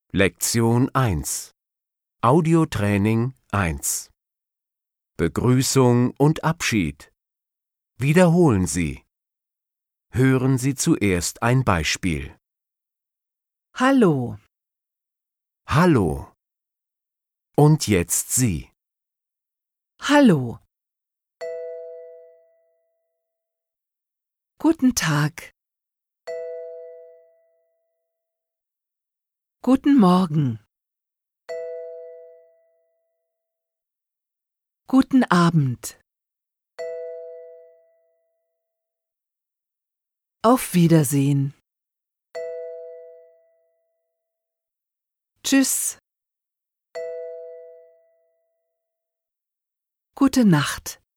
Lektion 1 Audiotraining 1 Begrüßung und Abschied. Wiederholen Sie. Hören Sie zuerst ein Beispiel. Hallo, Hallo. Und jetzt Sie. hallo. Guten Tag. Guten Morgen. Guten Abend. Auf Wiedersehen. Tschüss. Gute Nacht.